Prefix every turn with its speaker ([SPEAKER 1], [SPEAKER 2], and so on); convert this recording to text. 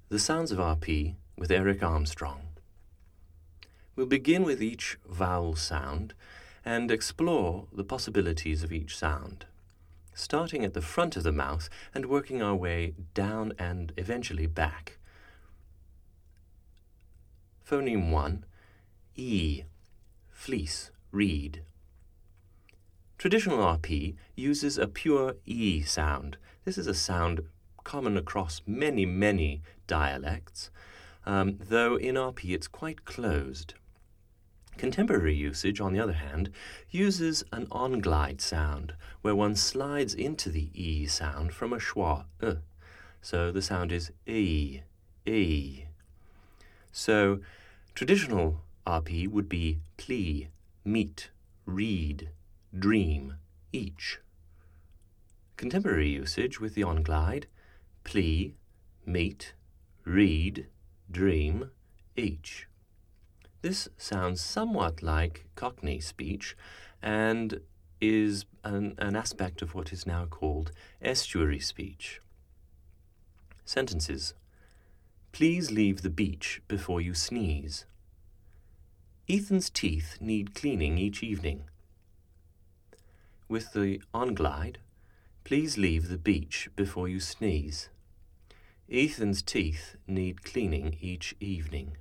[SPEAKER 1] The Sounds of RP with Eric Armstrong. We'll begin with each vowel sound and explore the possibilities of each sound, starting at the front of the mouth and working our way down and eventually back. Phoneme 1, E, fleece, reed. Traditional RP uses a pure E sound. This is a sound common across many dialects, though in RP it's quite closed. Contemporary usage, on the other hand, uses an on-glide sound, where one slides into the E sound from a schwa, so the sound is E, E. So traditional RP would be plea, meet, read, dream, each. Contemporary usage with the on-glide, plea, meet, read, dream, each. This sounds somewhat like Cockney speech and is an aspect of what is now called estuary speech. Sentences. Please leave the beach before you sneeze. Ethan's teeth need cleaning each evening. With the on-glide, please leave the beach before you sneeze. Ethan's teeth need cleaning each evening.